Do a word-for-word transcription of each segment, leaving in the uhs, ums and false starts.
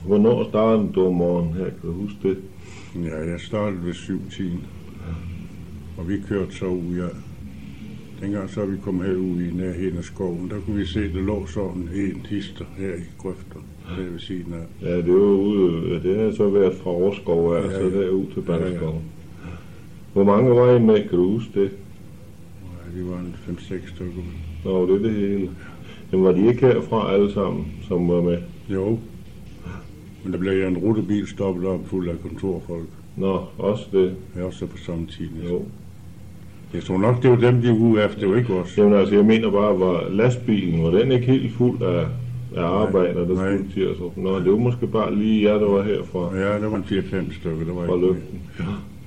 Hvornår startede du om morgenen her? Kan du huske det? Ja, jeg startede ved syv tiden. Og vi kørte så ud, ja. Dengang så vi kom herud i nærheden af skoven, der kunne vi se, at der lå sådan en hister her i grøfter, der ved siden af. Ja, det var ude, det har så været fra Årskov af, ja, ja. Så derud til Balskov. Ja, ja. Hvor mange var I med, kan du huske det? Ja, vi var en fem seks stykker. Nå, det er det hele. Jamen var de ikke herfra alle sammen, som var med? Jo. Men der blev en rutebil stoppet op fuld af kontorfolk. Nå, også det? Ja, også på samme tid. Jo. Jeg tror nok, det var dem, de var ude efter, det var ikke os. Jamen altså, jeg mener bare, var lastbilen, var den ikke helt fuld af, af arbejder, der nej. skulle til os? Nå, det var måske bare lige jer, der var herfra. Ja, der var en fire fem stykker, der var fra ikke Lygten. Ja.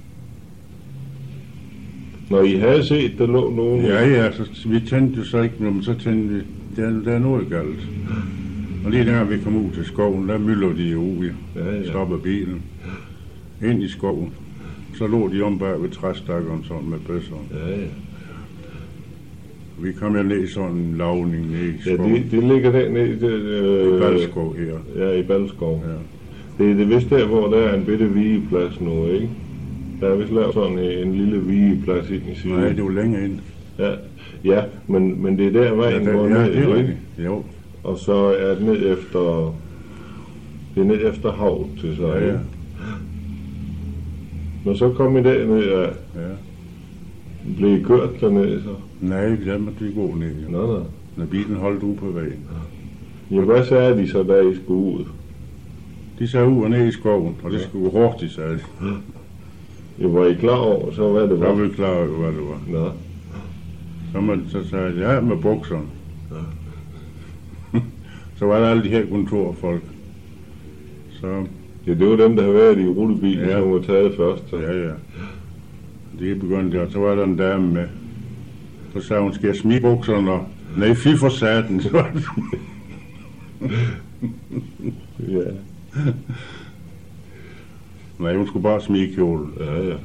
Når I havde set, der lå nogen... Ja, ja, så vi tændte jo så ikke, men så tændte vi, der, der er noget galt. Og lige der vi kom ud til skoven, der mylder de jo ud, ja, ja. Stopper bilen, ind i skoven. Så lå de om bag ved træstakkeren sådan med bøsseren. Ja, ja. Vi kom jo ned i sådan en lavning ned i skoven. Ja, det, det ligger dernede i, det, øh, i Balskov her. Ja, i Balskov. Ja. Det er det vist der, hvor der er en bitte vigeplads nu, ikke? Der er vist lavet sådan en lille vigeplads ind i siden. Nej, det var længere ind. Ja, ja, men, men det er der vejen ja, går ja, ned, det er ikke? Jo. Og så er det ned efter, det er ned efter havet til sig, ja, ja. Når så kom I derned, ja. Ja. Blev I kørt dernede så? Nej, der måtte vi gå ned. Nå, nå. Når bilen holdt ude på vejen. Ja, hvad sagde de så, da I skulle ud? De sagde ud og ned i skoven, og det skulle gå hurtigt, sagde de. Ja, var I klar over, så hvad det var? Så var vi klar over, hvad det var. Nå. Så, man, så sagde de, ja, med bukserne. Ja. Så var der alle de her kontorfolk. Så... Ja, det var dem, der havde været i rutebilen, ja. Som var taget først. Så. Ja, ja. Det begyndte der, så var der en dame med. Så sagde hun, skal jeg smide bukserne? Og nej, fy for satan. Ja. Nej, hun skulle bare smide kjolen. Ja, ja.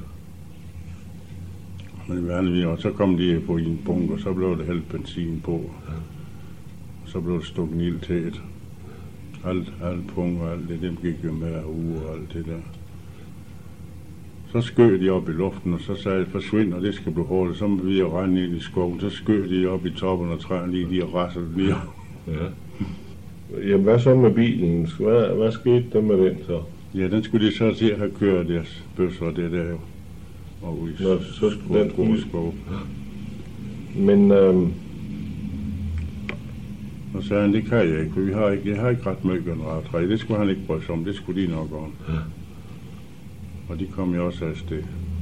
Men vanligvis, og så kom de på en bunker, og så blev det hældt benzin på. Ja. Så blev det stukket ild til et. Alt, alt punkt og alt det, dem gik jo med uge og alt det der. Så skød de op i luften, og så sagde de, forsvind, og det skal blive hurtigt. Så må vi jo rende ind i skoven. Så skød de op i toppen af træerne, lige de rassede ned. Ja. Jamen, hvad så med bilen? Hvad, hvad skete der med den så? Ja, den skulle de så til at have kørt deres bøsser, det der jo. Og i Nå, så skov, den skulle skov. Men, øhm... og så sagde han, det kan jeg ikke, for vi har ikke, jeg har ikke ret meget generaltræ. Det skulle han ikke bryde sig om, det skulle de nok om. Ja. Og de kom jo også afsted.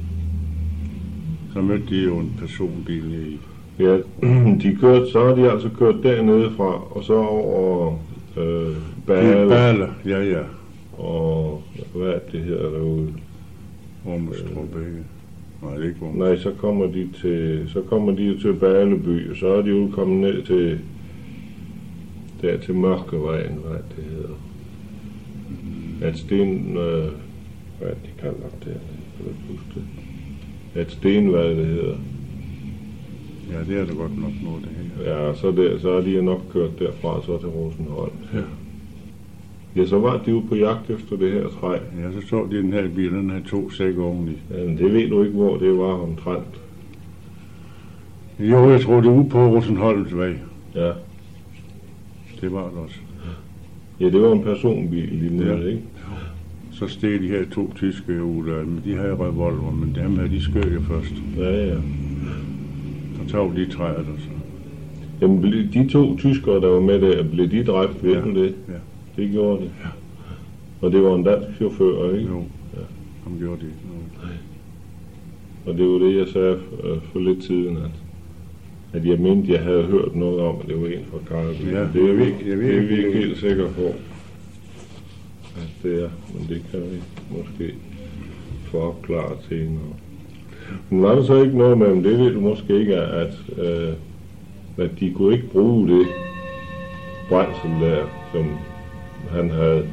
Så mødte de jo en personbil i. Ja, de kørte, så har de altså kørt dernede fra, og så over øh, Bale. Bale, ja, ja. Og hvad er det her derude? Ormestrup, ikke? Nej, det er ikke Ormestrup. Nej, så kommer de til, så kommer de til Baleby, og så er de jo kommet ned til, der til Mørkevejen, hvad det hedder. Mm. At sten, øh, hvad de kalder det, jeg kan ikke huske det. At sten, hvad det hedder. Ja, det er det godt nok noget, det her. Ja, så, der, så er de nok kørt derfra så til Rosenholm. Ja. Ja, så var de jo på jagt efter det her træ. Ja, så så de den her bil, den havde to sække oveni. Ja, men det ved du ikke, hvor det var omtrent. Jo, jeg tror, det er ude på Rosenholms vej. Ja. Det var det også. Ja, det var en personbil lige nede, ja. Ikke? Så steg de her to tyske ud af dem. De havde revolver, men dem her, de skød jo først. Ja, ja. Så tog de træet og så. Jamen, de to tyskere, der var med der, blev de dræbt ved ja. det? Ja. Det gjorde det? Ja. Og det var en dansk chauffør, ikke? Jo, ja. Han gjorde det. Jo. Og det var det, jeg sagde for lidt siden, at, at jeg mente, jeg havde hørt noget om, at det var en fra Karleby. Ja, det er vi ikke, jeg ved, det er vi ikke helt sikre på, at det er, men det kan vi måske få opklaret senere. Men var der så ikke noget med, det ved du måske ikke, at, øh, at de kunne ikke bruge det brændsel der, som han havde.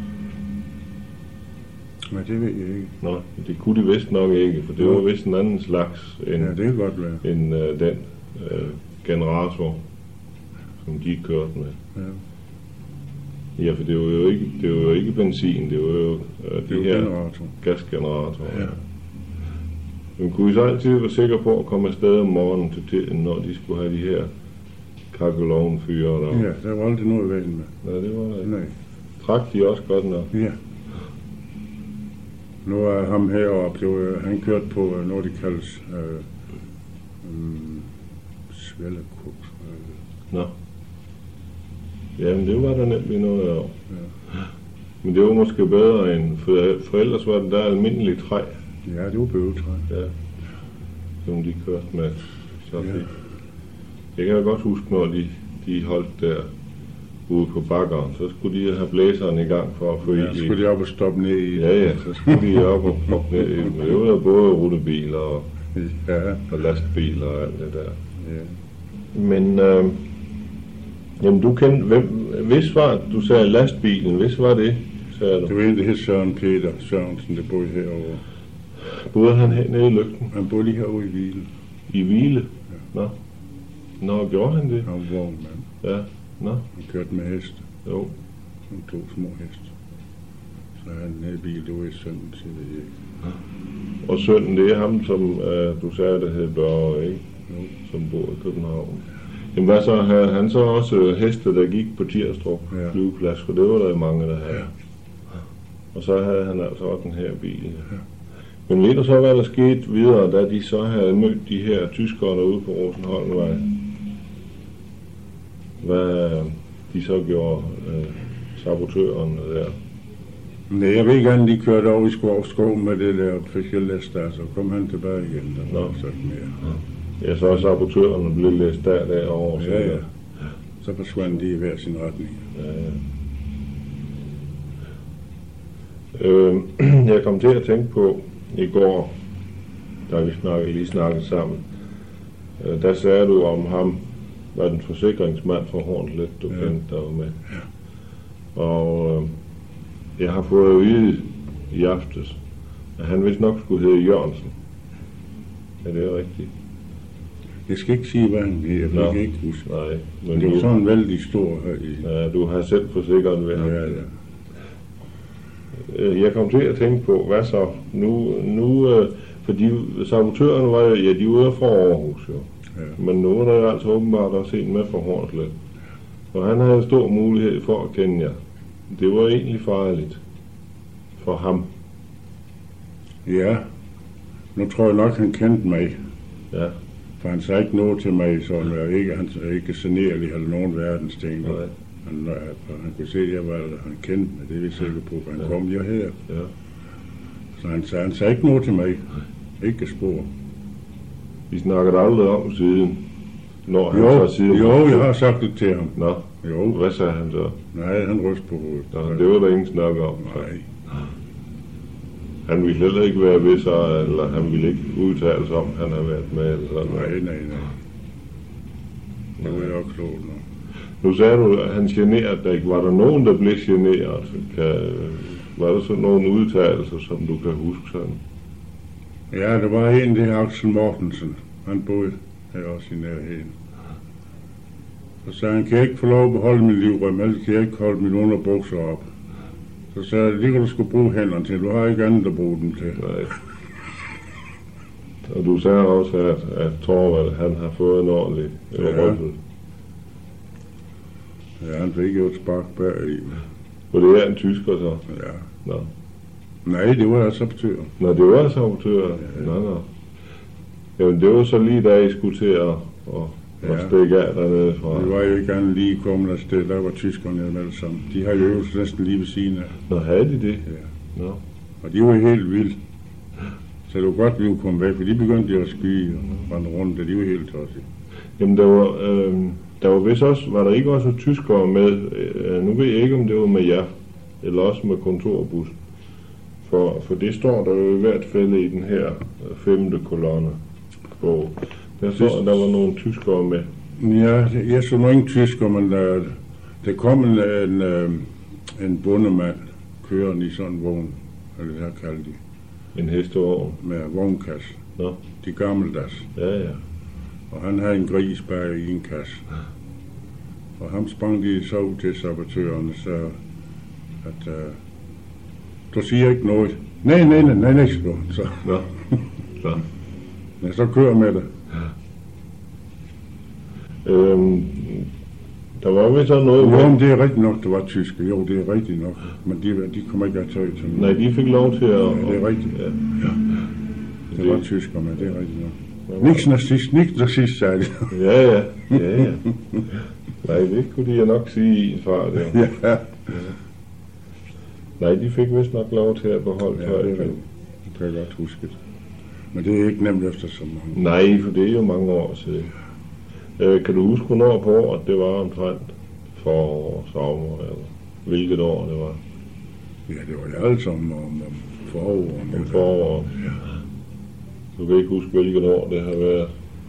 Men det ved jeg ikke. Nå, det kunne de vist nok ikke, for det var vist en anden slags end, ja, det kan godt være. end øh, den øh, generator, som de kørte med. Ja. Ja, for det var jo ikke, det var jo ikke benzin, det var jo øh, de Det var her generator. gasgeneratorer. Ja. Men kunne I så altid være sikre på at komme afsted om morgenen til tiden, når de skulle have de her kakkelovnfyre der? Ja, der var aldrig noget i vejen med. Ja, det var det. Nej. Trak de også godt nok? Ja. Nu er ham heroppe, det var, han kørte på øh, noget, de kaldes øh, um, svælekuk. Øh. Nå. Jamen, det var der nemlig noget af. Ja. Men det var måske bedre end, for, for ellers var det der almindeligt træ, Ja, det var bøgetræ. ja, som de kørte med. Så Ja. fik. Jeg kan da godt huske, når de, de holdt der ude på bakkeren, så skulle de have blæseren i gang for at få Ja, ild så i. skulle de op og stoppe ned i. Ja, ja, så skulle de op og proppe ned i. Men det var der både rutebiler og, Ja, og lastbiler og alt det der. ja. Men, øh, jamen du kendte, hvem, hvis var, du sagde lastbilen, hvis var det, sagde du? Det var en, der hed Søren Peter Sørensen, der boede herovre. Boede han hernede i Lygten? Han boede lige herovre i Hvile. I Hvile? Nå. Nå, gjorde han det? Han var vognmand. Ja, nå, Han kørte med heste. jo. Nogle to små heste. Så han nede i bil, det var i sønnen til det ikke. Og sønnen, det er ham, som øh, du sagde, der hed Børge, ikke? Jo. Som bor i København. Jamen hvad så, havde han så også øh, heste, der gik på Tirstrup Ja. flyveplads, for det var der jo mange, der havde. Ja. Og så havde han altså også den her bil. Ja. Men ved du så, hvad der skete videre, da de så havde mødt de her tyskere derude på Rosenholmvej? Hvad de så gjorde, øh, sabotørerne der? Nej, jeg ved ikke, han lige kørte over i skov, skov med det der officielle der, så kom han tilbage igen. Der var Nå. sådan mere. Ja, så er sabotørerne blevet læst der derovre. så Ja, ja. der- Så forsvandt de i hver sin retning. Ja, ja. Øh, jeg kom til at tænke på i går, da vi snakkede, lige snakkede sammen, øh, der sagde du om ham, var den forsikringsmand fra Hornslet, du Ja. kendte, der var med. Og øh, jeg har fået at vide i aftes, at han vist nok skulle hedde Jørgensen. Er det rigtigt? Jeg skal ikke sige, hvad han hed. Jeg Nå. kan ikke huske. Nej, Men men det var du, sådan vældig stor her i. ja, du har selv forsikret ved ham. Ja, ja. Øh, Jeg kom til at tænke på, hvad så? Nu, nu øh, fordi sabotørerne var jo, ja, de var fra Aarhus jo. Ja. Men nu er der jo altså åbenbart også en med fra Hornslet. Og han havde stor mulighed for at kende jer. Det var egentlig farligt for ham. Ja. Nu tror jeg nok, han kendte mig. Ja, For han sagde ikke noget til mig, som jeg ikke, han er ikke generelig eller nogen verdens ting. nej, Han, for han kunne se, at jeg var, han kendte mig, det er vi sikre på, for han Ja. kom jo her. ja. Så han sagde, han sagde ikke noget til mig. Ikke spor. Vi snakkede aldrig om siden, når han Jo, så siger... jo, jeg har sagt det til ham. Nå, Jo, hvad sagde han så? nej, han rystede på hovedet. Nå, det var der ingen snak om. Så. Nej, Han ville heller ikke være ved sig, eller han ville ikke udtale sig om, han har været med, eller sådan nej, noget. nej, nej. Nu er jeg også klogt nu. Nu sagde du, at han generede dig ikke. Var der nogen, der blev generet? Kan, var der sådan nogle udtalelser, som du kan huske sådan? Ja, der var en, det er Axel Mortensen. Han boede her også i nærheden. Så sagde han, kan jeg ikke få lov at beholde min livrem, ellers kan jeg ikke holde mine underbukser op. Så sagde jeg, det kan du skulle bruge hænderne til, du har ikke andet at bruge dem til. Nej. Og du sagde også, at, at Torvald, han har fået en ordentlig Ja. røffel. Ja, han fik jo et spark bag i. Og det er en tysker så? Ja. Nå. Nej, det var altså sabotør. Nå, det var sabotører. Ja. Nå, nå. Jamen, det var så lige da I skulle til at, at, at Ja. stikke af dernede fra. Vi var jo ikke gerne lige kommet afsted, der var tyskerne med alle sammen. De har jo øvet næsten lige ved siden af. Nå, havde de det? Ja. Nå. Og de var helt vilde. Så det var godt, vi kunne komme væk, for de begyndte at skyde og rende rundt, og de var helt tosset. Jamen, der var, øh, der var vist også, var der ikke også tyskere med, øh, nu ved jeg ikke, om det var med jer, eller også med kontorbussen. For, for det står der jo i hvert fald i den her øh, femte kolonne bog. Der står, at der var nogle tyskere med. Ja, jeg så nu ingen tysker, men der, der kom en, en, øh, en bondemand kørende i sådan en vogn, eller det her kaldte de, En hestevogn. med vognkasse. Nå, De gammeldags. ja, ja. Og han havde en gris bag i en kasse. Og ham sprang de så ud til sabotørerne, så at uh, du siger ikke noget. Nej, nej, nej, nej, nej, så. Så. Nå. Så. Ja, så kører med det. Øhm, der var vist så noget... Jo, med- men det er rigtigt nok, det var tyske. Jo, det er rigtigt nok. Men de, de kommer ikke at tage til mig. Nej, de fik lov til at... Ja, det er rigtigt. Ja. Det var tysker, men det er rigtigt nok. Niks nazist, niks nazist, sagde de. Ja, ja. Ja, ja. Nej, det kunne de jo nok sige i en far, der. Ja, Nej, de fik vist nok lov til at beholde ja, det er tøjet. rigtigt. Det kan jeg godt huske det. Men det er ikke nemt efter så mange. Nej, for det er jo mange år siden. Øh, kan du huske, hvornår på året det var omtrent? For sommer, eller hvilket år det var? Ja, det var jo alle sammen om, om foråret. Om foråret. Du kan ikke huske, hvilket år det har været.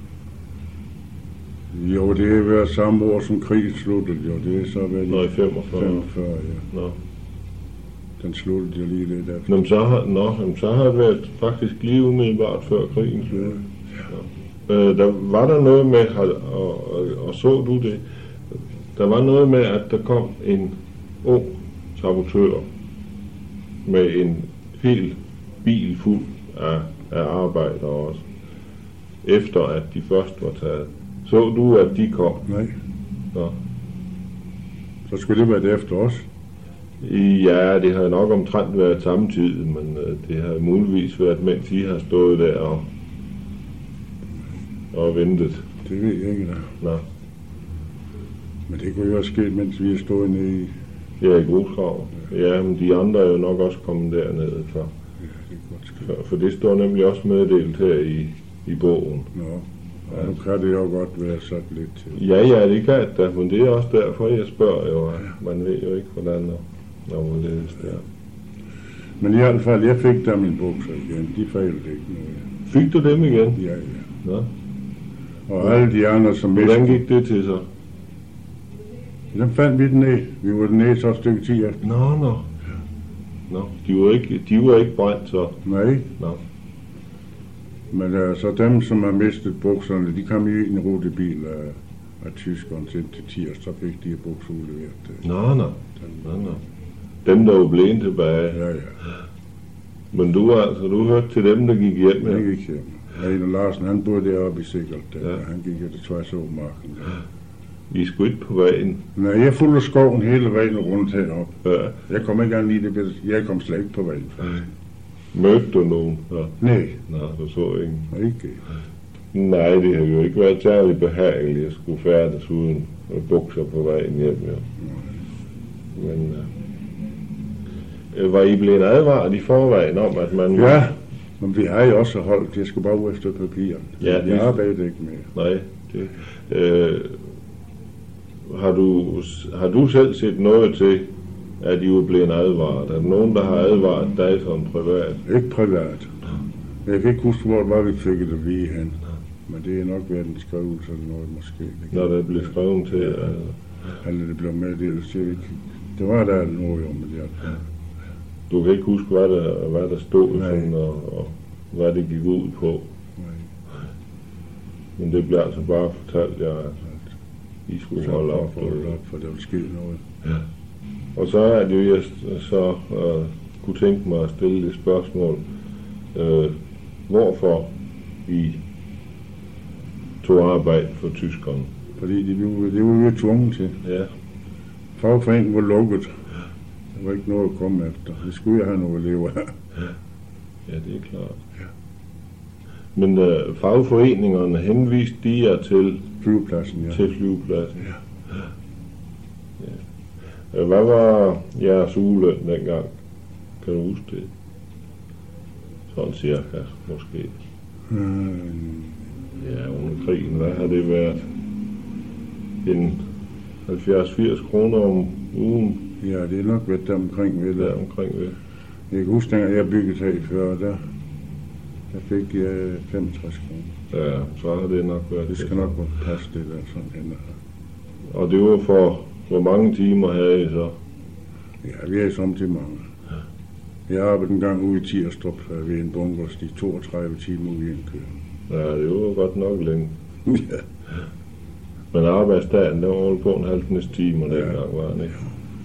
Jo, det har været samme år, som krigen sluttede. Jo, det er så været Nå, i i femogfyrre. femogfyrre, ja. Nå. Den sluttede jo lige lidt efter. Nå, men så har, nå, men så har det været faktisk lige umiddelbart før krigen sluttede. Øh, der var der noget med, og, og, og så du det, der var noget med, at der kom en ung sabotør med en hel bil fuld af, af arbejdere også, efter at de først var taget. Så du, at de kom? Nej. Nå. Så skulle det være det efter os. Ja, det har nok omtrent været samtidig, men øh, det har muligvis været, mens I har stået der og, og ventet. Det ved jeg ikke, der. Nå. Men det kunne jo også ske, mens vi er stået nede i... Ja, i Grusgrav. Ja, men de andre er jo nok også kommet dernede for. Ja, det kan godt ske. For, for det står nemlig også meddelt her i, i bogen. Nå, og nu kan det jo godt være sådan lidt til. Ja, ja, det kan det, men det er også derfor, jeg spørger jo. Man ved jo ikke, hvordan og, og hvorledes det er. Men i hvert fald, jeg fik der mine bukser igen. De fejlede ikke noget. Fik du dem igen? Ja, ja. Nå. Og alle de andre, som Hvordan mistede, gik det til så? dem fandt vi den ned. Vi var den ned så et stykke tid efter. Nå, nå. Nå, de var ikke, de var ikke brændt så. Nej, Nå. men uh, så dem, som har mistet bukserne, de kom i en rutebil af, af tyskeren til, til tirs, så fik de her bukser udleveret. Nå, nå. Nå, nå. Dem, der var blevet tilbage. Ja, ja. Men du altså, du hørte til dem, der gik hjem, Jeg ja. gik hjem. Ejner Larsen, han boede deroppe i Sikkert. Der. Ja. Han gik efter tværs over marken. I skulle ikke på vejen. Nej, jeg fulgte skoven hele vejen rundt heroppe. Ja. Jeg kom ikke an i det, jeg kom slet ikke på vejen. Mødte du nogen? Ja. Nej, Nå, du så ingen. ikke. Nej, det har jo ikke været særlig behageligt at skulle færdes uden bukser på vejen hjem. Ja. Men øh, var I blevet advaret i forvejen om, at man... Ja, men vi har jo også holdt. Jeg skulle bare ud efter papir. Ja, jeg det- arbejdede ikke mere. Nej, det... Øh, har, du, har du selv set noget til, at I var blevet advaret? Er der nogen, der har advaret dig som privat? Ikke privat. Jeg kan ikke huske, hvor det var, vi fik det at vide hen. Men det er nok været en skrivelse eller noget måske. Det kan- Når der blev skrevet til... Øh, Eller det blev meddelt, så jeg ikke. Det var der noget om det. Ja. du kan ikke huske, hvad der, hvad der stod, Nej. sådan, og, og hvad det gik ud på. Nej. Men det blev altså bare fortalt jer, at I skulle Så holde op. op, holde op, for der ville ske noget. Og så er det jo, jeg så øh, kunne tænke mig at stille det spørgsmål. Øh, hvorfor I tog arbejde for tyskerne? Fordi det, det var vi jo tvunget til. Ja, Fagforeningen var lukket. Der var ikke noget at komme efter. Det skulle jeg have noget at leve af. ja, det er klart. Men øh, fagforeningerne henviste de jer til, Flyvepladsen, ja. til flyvepladsen. Ja. Øh, Hvad var jeres ugeløn dengang? Kan du huske det? Sådan cirka, måske. Øh, Ja, under krigen, hvad har det været? En halvfjerds til firs kroner om ugen, ja, det er nok været der omkring ved der det. omkring ved. Jeg kan huske, dengang jeg byggede her før, der, der fik jeg femogtres kroner. Ja, så har det nok været Det skal nok være passe det der sådan hænder. Og det var for, hvor mange timer havde I så? Ja, vi er samtidig mange. Jeg arbejdede en gang ude i Tirstrup ved en bunkers, de toogtredive timer ude i en kø. Ja, det var godt nok længe. Ja. Men arbejdsdagen, der var på en halv næste time, og Ja. dengang var den ikke.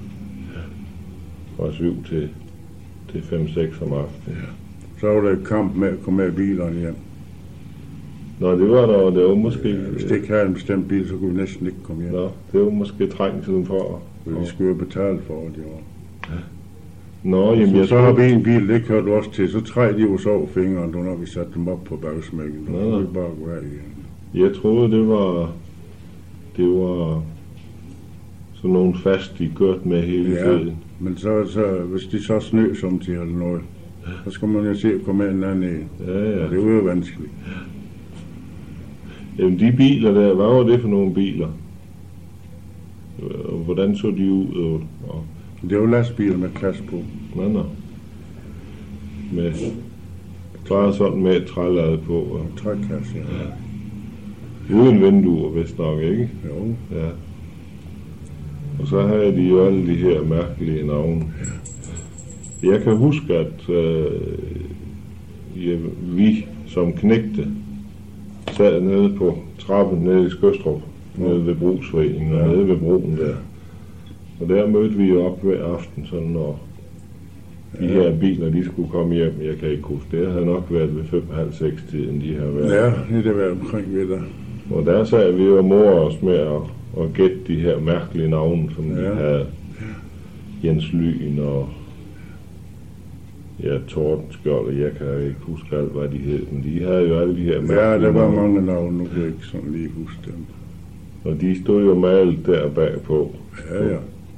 Fra syv til, til fem seks om aftenen. Så var der et kamp med at komme med i bilerne hjem. Nå, det var der, det var måske... Hvis det ikke havde en bestemt bil, så kunne vi næsten ikke komme hjem. Nå, det var måske trængselen for. Vi skulle jo betale for det, jo. Nå, jamen, Så, jeg så har vi tror... en bil, det kørte du også til. Så træd de jo så over fingeren, når vi satte dem op på bagsmækken. Så Nå, kunne nå. vi bare gå af igen. Jeg troede, det var... Det var... Sådan nogle fast, de kørte med hele Ja. tiden. Men så, så, hvis de så snø som til eller noget, så skal man jo se at komme med en anden en. Ja, ja. Og det var jo vanskeligt. Jamen, de biler der, hvad var det for nogle biler? Og hvordan så de ud? Og, og, Det var lastbiler med klasse på. nå, nå. Med... Bare sådan med et trælade på. Og, Trækasse, ja. uden vinduer, vist nok, ikke? Jo. Ja. Og så havde de jo alle de her mærkelige navne. Jeg kan huske, at øh, ja, vi som knægte sad nede på trappen nede i Skøstrup, nede ved Brugsforeningen og Ja. nede ved broen der. Og der mødte vi jo op hver aften, sådan når de Ja. her biler, de skulle komme hjem. Jeg kan ikke huske, det havde nok været ved fem, halv seks tiden, de har været. Ja, det har været omkring ved dig. Og der sad vi og morede os med at, at gætte de her mærkelige navne, som ja. de Ja. havde. Jens Lyn og ja, Tordenskjold, og jeg kan ikke huske alt, hvad de hed, men de havde jo alle de her mærkelige Ja, der var navne. mange navne, nu kan jeg ikke sådan lige huske dem. Og de stod jo malet der bagpå, Ja, ja.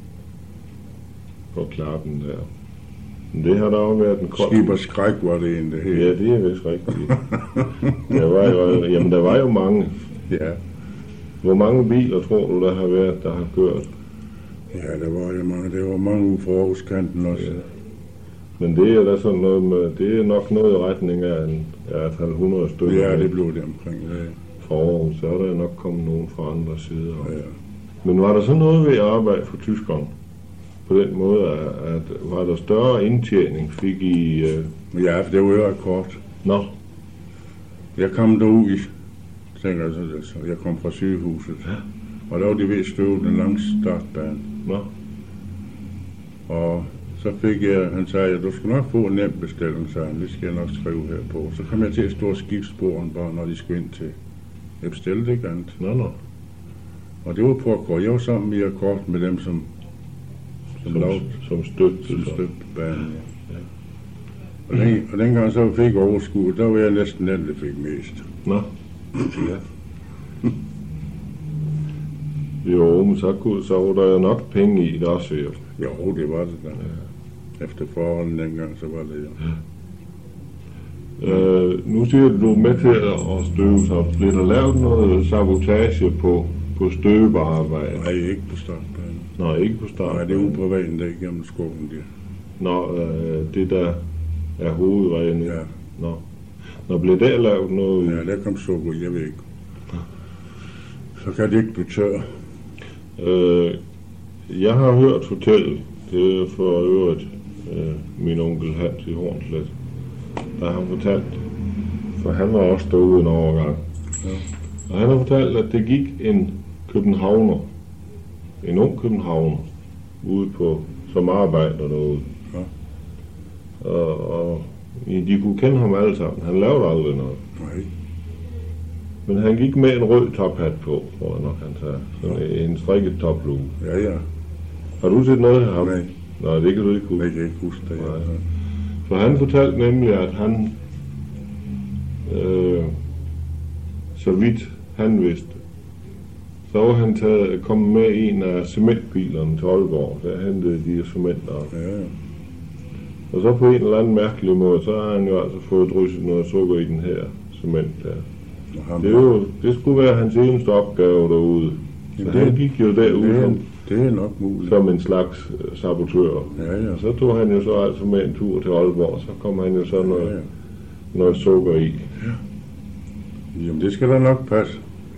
på klappen der. Men det har der jo været en kold... Skib og skræk var det en, det hed. Ja, det er vist rigtigt. der var jo, jamen, der var jo mange. Ja. Hvor mange biler tror du, der har været, der har kørt? Ja, der var jo mange. Der var mange ude fra Aarhuskanten også. Ja. Men det er da sådan noget med, det er nok noget i retning af en, ja, et halvt hundrede stykker. Ja, det blev det omkring. Ja. Fra Aarhus, så er der nok kommet nogen fra andre sider. Ja. Men var der så noget ved at arbejde for tyskerne? På den måde, at, at var der større indtjening, fik I... Øh... Ja, for det var jo akkord. Nå, Jeg kom derud i, tænker jeg, så, så jeg kom fra sygehuset. Og der var de ved at støve den langs startbane. nå, Og så fik jeg, han sagde, at du skal nok få en nem bestilling, sagde han. Det skal jeg nok skrive her på. Så kom jeg til at stå og skifte sporen bare, når de skulle ind til. Jeg bestilte ikke andet. nå, nå. Og det var på akkord. Jeg var sammen i akkord med dem, som, som, Som, lavede, som støtte. som så. støbte banen. Ja. Og, den, og dengang så fik jeg overskud, der var jeg næsten den, der fik mest. Nå, ja. Jo, men så, kunne, så var der jo nok penge i det også, jo. Jo, det var det da. Ja. Efter forholdene dengang, så var det jo. Øh, nu siger du, du er med til at støve, så bliver der lavet noget sabotage på, på støbearbejde? Nej, ikke på startbanen. Nå, ikke på start. Nej, det er ude på vejen der igennem skoven der. Nå, øh, det der er hovedvejen. Ja. Nå. Nå, bliver der lavet noget? Ja, der kom sukker, jeg ved ikke. Så kan det ikke blive tør. Øh, jeg har hørt fortælle, det er for øvrigt øh, min onkel Hans i Hornslet, der har fortalt, for han var også derude en overgang. Ja. Og han har fortalt, at det gik en københavner, en ung københavner, ude på, som arbejder derude. Ja. Og, og de kunne kende ham alle sammen. Han lavede aldrig noget. Nej. Men han gik med en rød tophat på, tror jeg nok, han sagde. Sådan en strikket toplue. Ja, ja. Har du set noget af ham? Nej. Nej, det kan du ikke huske. Jeg kan ikke huske det. Nej. Ja. For han fortalte nemlig, at han, øh, så vidt han vidste, så var han taget, kommet med en af cementbilerne til Aalborg. Der hentede de cement op. Ja, ja. Og så på en eller anden mærkelig måde, så har han jo altså fået drysset noget sukker i den her cement der. Og ham, Det, er jo, det skulle være hans eneste opgave derude. Så Jamen, han det- gik jo derude det, er, som, det er nok muligt. som en slags øh, sabotør. Ja, ja. Og så tog han jo så altså med en tur til Aalborg, så kom han jo så noget, Ja, ja. noget sukker i. Jamen, det skal da nok passe.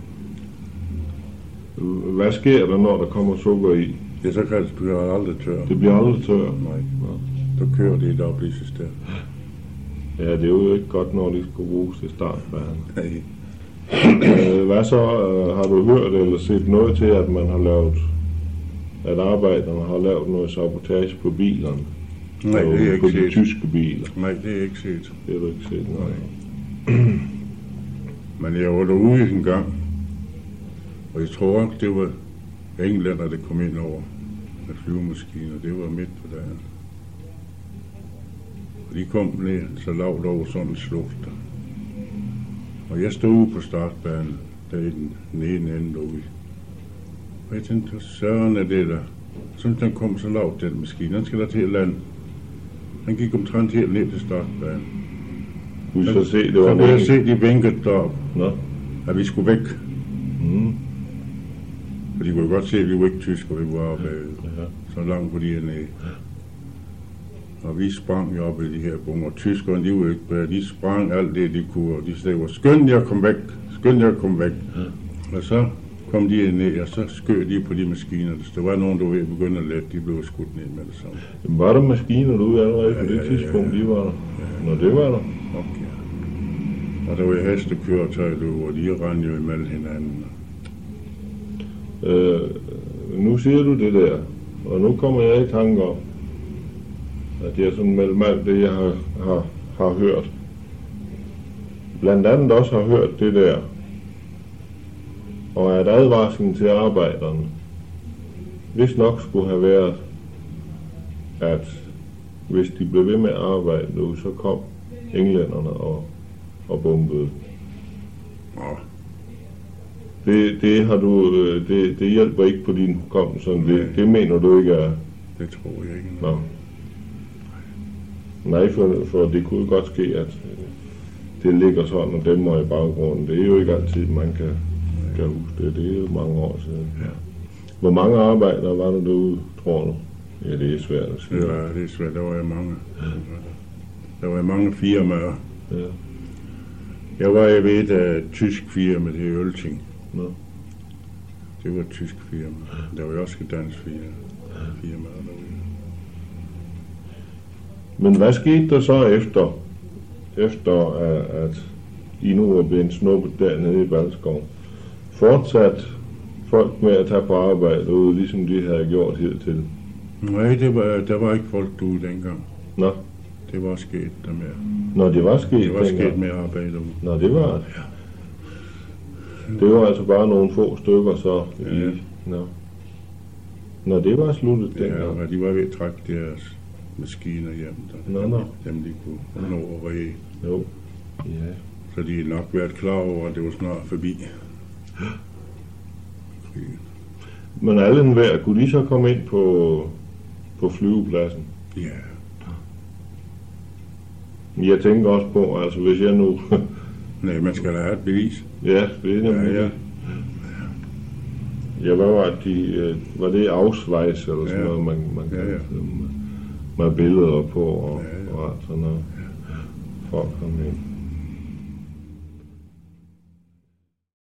Hvad sker der, når der kommer sukker i? Ja, så kan det blive aldrig tør. Det bliver aldrig tør. Nej. Så kører det i et oplyssested. Ja, det er jo ikke godt, når de skulle bruges til startbanen. Nej. Øh, hvad så? Øh, har du hørt eller set noget til, at man har lavet, at arbejderne har lavet noget sabotage på bilerne? Nej, det er jeg på ikke de set. tyske biler. Nej, det er jeg ikke set. Det har du ikke set, nej. Men jeg var derude en gang, og jeg tror ikke, det var englænder, der kom ind over med flyvemaskiner. Det var midt på dagen. Og de kom ned så lavt over sådan en slugt. Og jeg stod ude på startbanen, der i den, den ene ende derude. Og jeg tænkte, søren er det der. Så den kom så lavt, den maskine. Den skal der til at lande. Han gik omtrent helt ned til startbanen. Kunne I så se, det var Så kunne jeg en- se, de vinkede deroppe, Nå. at vi skulle væk. Mm. For de kunne jo godt se, at vi var ikke tyskere, vi var oppe Ja. så langt på de her nede. Og vi sprang jo op i de her bunker. Tyskerne, de var jo ikke bedre. De sprang alt det, de kunne, og de sagde, skynd jer at komme væk, skynd jer at komme væk. Ja. Og så kom de ned, og så skød de på de maskiner. Hvis der var nogen, der var ved at begynde at lette, de blev skudt ned med det samme. Var der maskiner derude allerede på Ja, det ja, ja, tidspunkt, ja. de var der? Nå, det var der. Okay. Og der var hestekøretøj derude, og de rendte jo imellem hinanden. Øh, nu siger du det der, og nu kommer jeg i tanke om, at jeg sådan mellem alt det, jeg har, har, har hørt, blandt andet også har hørt det der, og at advarslen til arbejderne, hvis nok skulle have været, at hvis de blev ved med at arbejde nu, så kom englænderne og, og bombede. Og Det, det har du, øh, det, det hjælper ikke på din hukommelse, det, Nej. det mener du ikke er. det tror jeg ikke. Nå. Nej, for, for det kunne godt ske, at øh, det ligger sådan og dæmmer i baggrunden. Det er jo ikke altid, man kan, kan huske det. Det er jo mange år siden. Ja. Hvor mange arbejdere var der derude, tror du? Ja, det er svært at sige. Det var, det er svært. Der var jeg mange. Der var mange firmaer. Ja. Jeg var ved et uh, tysk firma, det er Ølting. Nå. Det var et tysk firma. Der var jo også et dansk firma. firma derude. Men hvad skete der så efter, efter at, at I nu var blevet snuppet dernede i Balskov? Fortsat folk med at tage på arbejde derude, ligesom de havde gjort hidtil? Nej, det var, der var ikke folk derude dengang. Nå, Det var sket der med. Nå det var sket Det var dengang. sket med arbejde derude. Nå, det var det. Det var altså bare nogle få stykker så i... Ja. Nå. Nå, det var sluttet Ja, dengang. og de var ved at trække deres maskiner hjem, der, Nå, nå. dem de kunne nå at redde. Jo. Ja. Så de er nok været klar over, at det var snart forbi. Krigen. Men alle enhver, kunne de så komme ind på, på flyvepladsen? Ja, Jeg tænker også på, altså hvis jeg nu... nej, man skal da have et bevis. ja, det er nemlig Ja, ja. det. Ja, hvad var det, de, øh, var det afsvejs eller sådan Ja. noget, man, man kan Ja, ja. med, med billeder på og, Ja, ja. og alt sådan noget, for at komme ind.